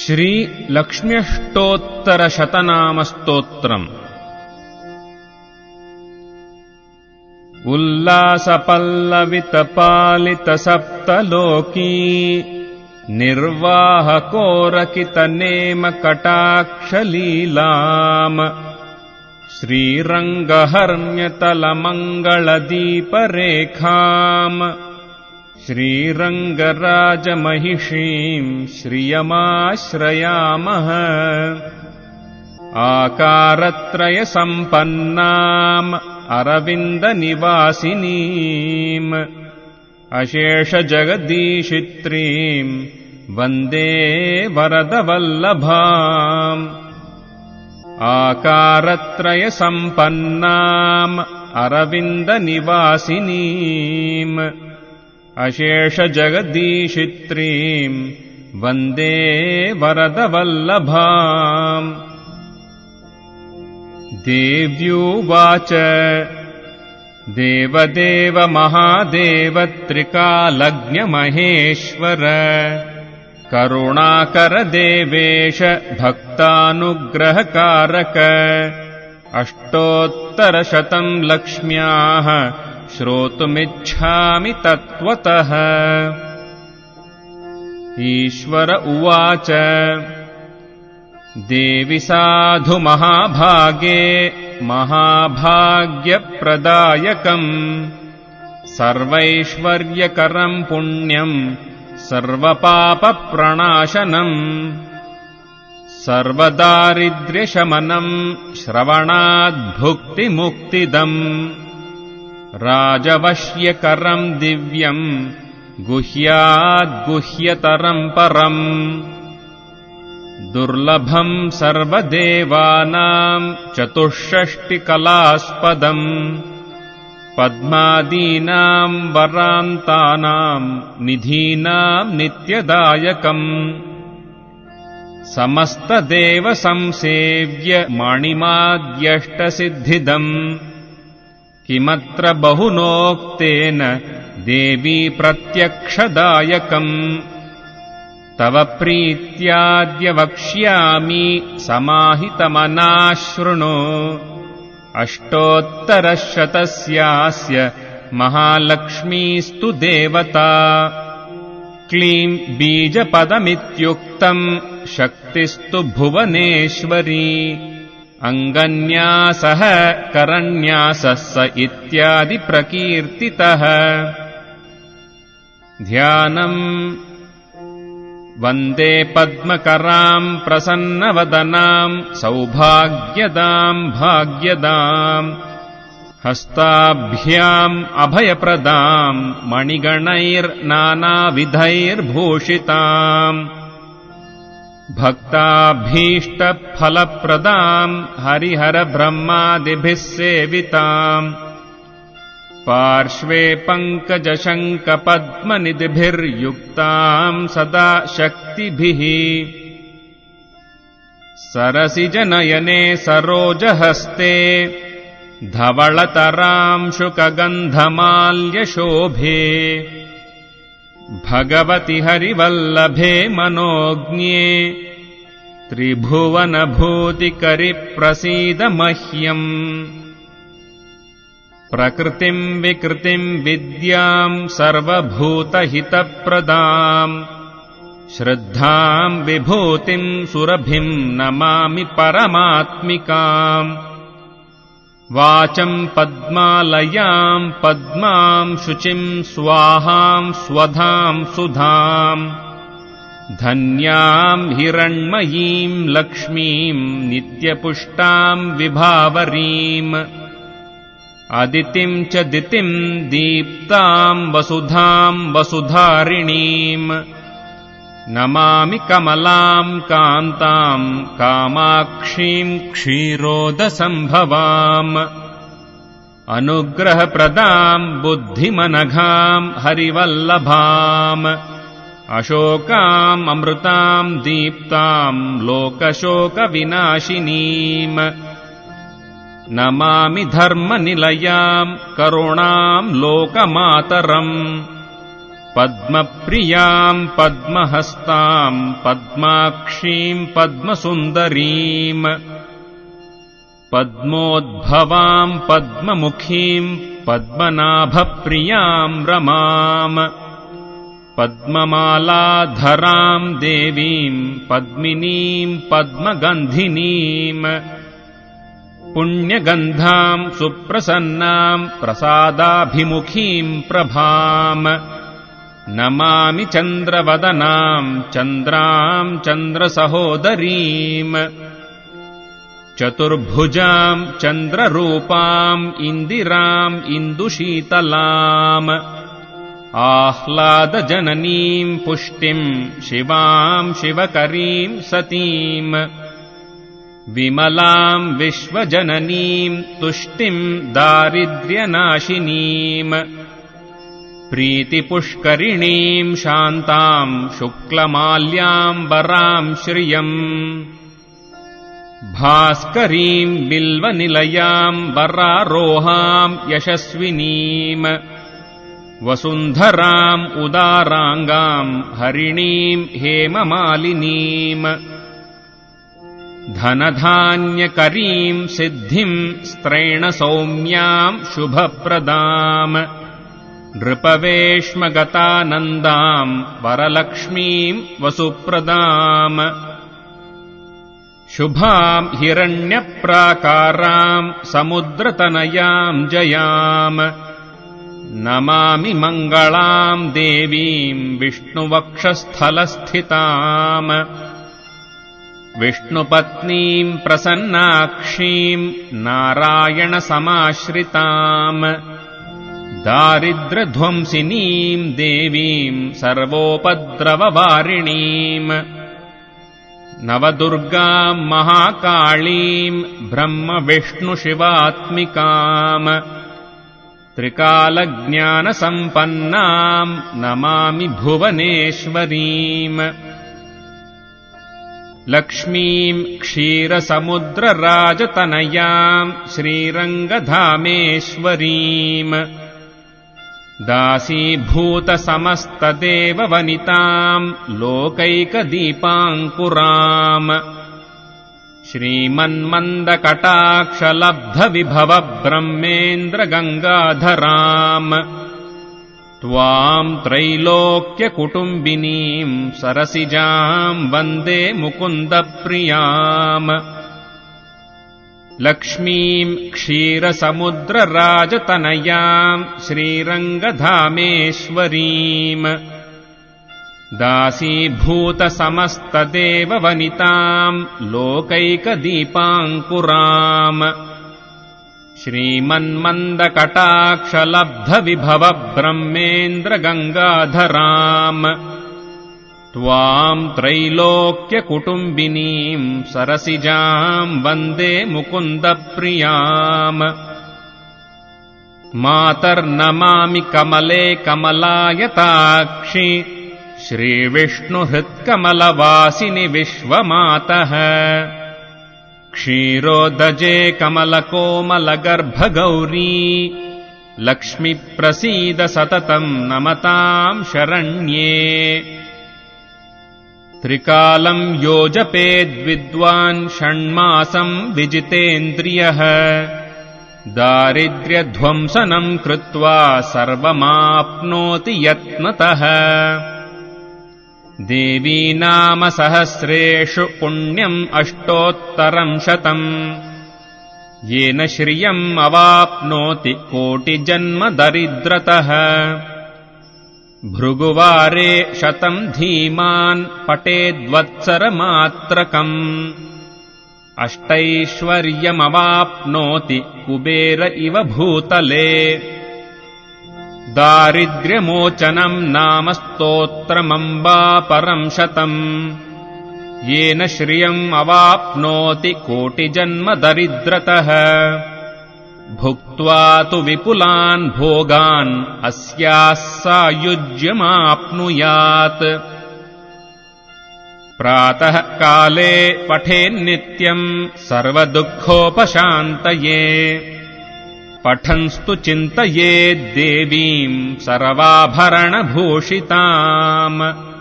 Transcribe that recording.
श्रीलक्ष्म्यष्टोत्तरशतनामस्तोत्रम्। उल्लासपल्लवितपालितसप्तलोकी निर्वाहकोरकितनेमकटाक्षलीलाम् श्रीरङ्गहर्म्यतलमङ्गलदीपरेखाम् श्रीरङ्गराजमहिषीम् श्रियमाश्रयामः। आकारत्रयसम्पन्नाम् अरविन्दनिवासिनीम् अशेषजगदीशित्रीम् वन्दे वरदवल्लभाम्। आकारत्रयसम्पन्नाम् अरविन्दनिवासिनीम् अशेषजगदीशित्रीम् वन्दे वरदवल्लभाम्। देव्युवाच देवदेव महादेव त्रिकालज्ञमहेश्वर करुणाकर देवेश भक्तानुग्रहकारक अष्टोत्तरशतम् लक्ष्म्याः श्रोतुमिच्छामि तत्त्वतः। ईश्वर उवाच देवि साधु महाभागे महाभाग्यप्रदायकम् सर्वैश्वर्यकरम् पुण्यम् सर्वपापप्रणाशनम् सर्वदारिद्र्यशमनम् श्रवणाद्भुक्तिमुक्तिदम् राजवश्यकरम् दिव्यम् गुह्याद्गुह्यतरम् परम् दुर्लभम् सर्वदेवानाम् चतुष्षष्टिकलास्पदम् पद्मादीनाम् वरान्तानाम् निधीनाम् नित्यदायकम् समस्तदेवसंसेव्य मणिमाद्यष्टसिद्धिदम् किमत्र बहुनोक्तेन देवी प्रत्यक्षदायकम् तव प्रीत्याद्य वक्ष्यामि समाहितमनाः शृणु अष्टोत्तरशतस्यास्य महालक्ष्मीस्तु देवता क्लीं बीजपदमित्युक्तम् शक्तिस्तु भुवनेश्वरी अङ्गन्यासः करन्यासः स इत्यादि प्रकीर्तितः। ध्यानम् वन्दे पद्मकराम् प्रसन्नवदनाम् सौभाग्यदाम् भाग्यदाम् हस्ताभ्याम् अभयप्रदाम् मणिगणैर्नानाविधैर्भूषिताम् भक्ताभीष्टफलप्रदाम् हरिहरब्रह्मादिभिः सेविताम् पार्श्वे पङ्कजशङ्खपद्मनिधिभिर्युक्ताम् सदा शक्तिभिः सरसिजनयने सरोजहस्ते धवलतराम् शुकगन्धमाल्यशोभे भगवति हरिवल्लभे मनोज्ञे त्रिभुवनभूतिकरि प्रसीद मह्यम्। प्रकृतिम् विकृतिम् विद्याम् सर्वभूतहितप्रदाम् श्रद्धाम् विभूतिम् सुरभिम् नमामि परमात्मिकाम्। वाचम् पद्मालयाम् पद्माम् शुचिम् स्वाहाम् स्वधाम् सुधाम् धन्याम् हिरण्मयीम् लक्ष्मीम् नित्यपुष्टाम् विभावरीम् अदितिम् च दितिम् दीप्ताम् वसुधाम् वसुधारिणीम् नमामि कमलाम् कान्ताम् कामाक्षीम् क्षीरोदसम्भवाम् अनुग्रहप्रदाम् बुद्धिमनघाम् हरिवल्लभाम् अशोकाम् अमृताम् दीप्ताम् लोकशोकविनाशिनीम् नमामि धर्मनिलयाम् करुणाम् लोकमातरम् पद्मप्रियाम् पद्महस्ताम् पद्माक्षीम् पद्मसुन्दरीम् पद्मोद्भवाम् पद्ममुखीम् पद्मनाभप्रियाम् रमाम् पद्ममालाधराम् देवीम् पद्मिनीम् पद्मगन्धिनीम् पुण्यगन्धाम् सुप्रसन्नाम् प्रसादाभिमुखीम् प्रभाम् नमामि चन्द्रवदनाम् चन्द्राम् चन्द्रसहोदरीम् चतुर्भुजाम् चन्द्ररूपाम् इन्दिराम् इन्दुशीतलाम् आह्लादजननीम् पुष्टिम् शिवाम् शिवकरीम् सतीम् विमलाम् विश्वजननीम् तुष्टिम् दारिद्र्यनाशिनीम् प्रीतिपुष्करिणीम् शान्ताम् शुक्लमाल्याम्बराम् श्रियम् भास्करीम् बिल्वनिलयाम् वरारोहाम् यशस्विनीम् वसुन्धराम् उदाराङ्गाम् हरिणीम् हेममालिनीम् धनधान्यकरीम् सिद्धिम् स्त्रैणसौम्याम् शुभप्रदाम् नृपवेश्मगतानन्दाम् वरलक्ष्मीम् वसुप्रदाम् शुभाम् हिरण्यप्राकाराम् समुद्रतनयाम् जयाम् नमामि मङ्गलाम् देवीम् विष्णुवक्षस्थलस्थिताम् विष्णुपत्नीम् प्रसन्नाक्षीम् नारायणसमाश्रिताम् दारिद्र्यध्वंसिनीम् देवीम् सर्वोपद्रववारिणीम् नवदुर्गाम् महाकाळीम् ब्रह्मविष्णुशिवात्मिकाम् त्रिकालज्ञानसम्पन्नाम् नमामि भुवनेश्वरीम् लक्ष्मीम् क्षीरसमुद्रराजतनयाम् श्रीरङ्गधामेश्वरीम् दासीभूतसमस्तदेववनिताम् लोकैकदीपाङ्कुराम् श्रीमन्मन्दकटाक्षलब्धविभवब्रह्मेन्द्रगङ्गाधराम् त्वाम् त्रैलोक्यकुटुम्बिनीम् सरसिजाम् वन्दे मुकुन्दप्रियाम् लक्ष्मीम् क्षीरसमुद्रराजतनयाम् श्रीरङ्गधामेश्वरीम् दासीभूतसमस्तदेववनिताम् लोकैकदीपाङ्कुराम् श्रीमन्मन्दकटाक्षलब्धविभवब्रह्मेन्द्रगङ्गाधराम् त्वाम् त्रैलोक्यकुटुम्बिनीम् सरसिजाम् वन्दे मुकुन्दप्रियाम् मातर्नमामि कमले कमलायताक्षि श्रीविष्णुहृत्कमलवासिनि विश्वमातः क्षीरोदजे कमलकोमलगर्भगौरी लक्ष्मीप्रसीद सततम् नमताम् शरण्ये त्रिकालम् योजपेद्विद्वान् षण्मासम् विजितेन्द्रियः दारिद्र्यध्वंसनम् कृत्वा सर्वमाप्नोति यत्नतः देवी नाम सहस्रेषु पुण्यम् अष्टोत्तरम् शतम् येन श्रियम् अवाप्नोति कोटिजन्म दरिद्रतः भृगुवारे शतम् धीमान् पठेद्वत्सरमात्रकम् अष्टैश्वर्यमवाप्नोति कुबेर इव भूतले दारिद्र्यमोचनम् नाम स्तोत्रमम्बा परम् शतम् येन श्रियम् अवाप्नोति कोटिजन्म दरिद्रतः भुक्त्वा तु विपुलान् भोगान् अस्याः सायुज्यमाप्नुयात् प्रातः काले पठेन्नित्यम् सर्वदुःखोपशान्तये पठन्स्तु चिन्तयेद्देवीम् सर्वाभरणभूषिताम्